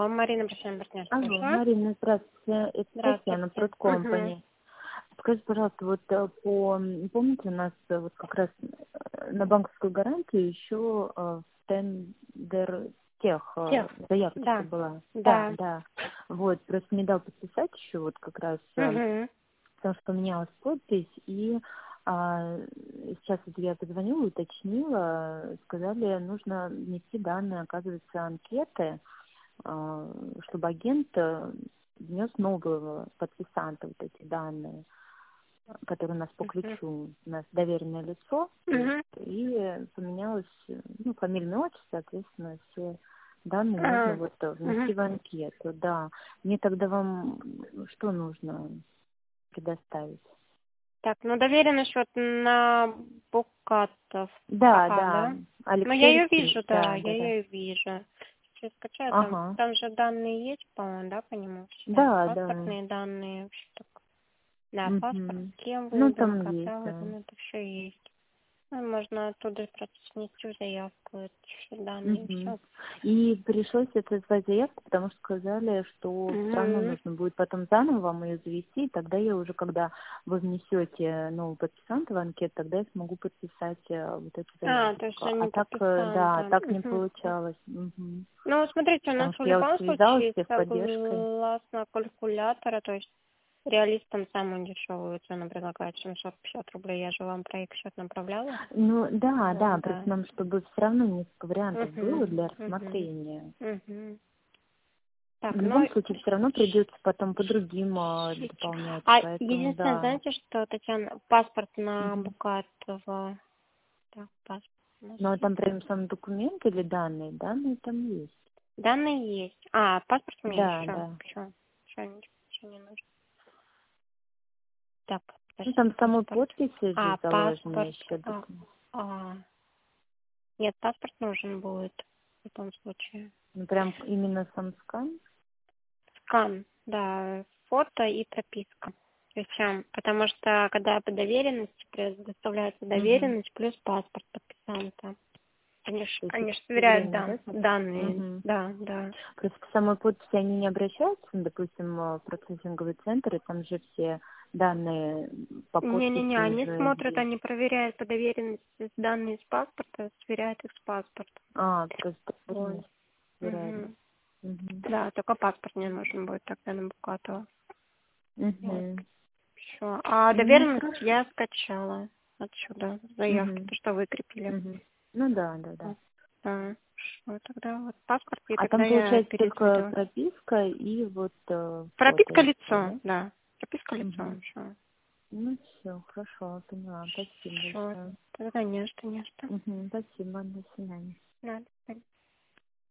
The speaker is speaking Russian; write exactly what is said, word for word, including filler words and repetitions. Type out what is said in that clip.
Алло, Марина, бросаем партнер. Алло, Марина, здравствуйте. Это Татьяна, Здравствуйте. Продкомпани. Скажите, пожалуйста, вот э, по, помните, у нас э, вот как раз э, на банковскую гарантию еще э, тендер тех э, Тех. заявочка Да. была. Да, Да. да. Вот, просто не дал подписать еще вот как раз, э, Угу. потому что поменялась подпись, и а, сейчас вот я позвонила, уточнила, сказали, нужно внести данные, оказывается, анкеты, а, чтобы агент э, внес нового подписанта, вот эти данные, которые у нас по ключу, у нас доверенное лицо, то есть, Угу. и поменялось, ну, фамильное отчество, соответственно, все данные нужно А, вот э, угу. внести в анкету, да. Мне тогда вам что нужно предоставить? Так, ну доверенность вот на Букатов. Да, Ага, да, да? Ну я Алексей ее Алексеевич, вижу, да, да, я да, да. ее вижу. Сейчас скачаю, там, Ага, там же данные есть, по-моему, да, по нему все. да, да. Паспортные данные, вообще так. Да, паспорт, Угу. с кем Ну, выдан, там есть, когда да. выдан, это все есть. Ну, можно оттуда просто снести заявку, эти все данные, Угу. все. И пришлось это звать заявку, потому что сказали, что все равно Угу. нужно будет потом заново вам ее завести, и тогда я уже, когда вы внесете нового подписанта в анкету, тогда я смогу подписать э, вот эту А, то есть заявочку. А они так, э, да, подписанты. так не Угу. получалось. Угу. Ну, смотрите, у нас Потому в что я вот любом связалась с случае техподдержкой. согласно калькулятора, то есть реалистам самую дешевую цену предлагают семьсот пятьдесят рублей. Я же вам проект счет направляла. Ну, да, да, Вот, просто да. нам, чтобы все равно несколько вариантов было Угу, для угу, рассмотрения. угу. В Так, любом ну, случае, все равно придется потом по другим э, дополнять, а поэтому единственное, да. знаете, что, Татьяна, паспорт на Мгм. Букатова, так, паспорт у нас Ну, а есть. там прям сам документ или данные? Данные там есть. Данные есть. А, паспорт у меня есть, Да, все, да. все, все, ничего не нужно. Так, Ну, подождите, там в самой паспорт. подписи А, же заложены паспорт, еще а, документы. а, нет, паспорт нужен будет в любом случае. Ну, прям именно сам скан? Скан, да, фото и прописка. Причем, потому что когда по доверенности предоставляется Угу. доверенность плюс паспорт подписанта. Они ж, То есть они ж все сверяют время, дан, да? данные. Угу. Да, да. Просто к самой подписи они не обращаются, ну, допустим, в процессинговый центр, и там же все данные по Не-не-не, подписи они уже смотрят, есть. они проверяют по доверенности данные с паспорта, сверяют их с паспортом. А, просто Вот. доверенность собирают. Угу. Угу. Да, только паспорт мне нужен будет тогда на Букатова. Вот. Угу. Все. А Ну, доверенность хорошо. я скачала отсюда, заявки, Угу. то, что выкрепили. Угу. Ну да, да, да. Вот. Да. Хорошо, тогда вот паспорт, и А тогда там я получается только пересмотрю. прописка и вот э, фото Прописка и все, лицо, да? да. Прописка лицо, Угу. все. Ну все, хорошо, поняла. Спасибо Все. большое. Тогда не что, не что. Угу. Спасибо, до свидания. Да, до свидания.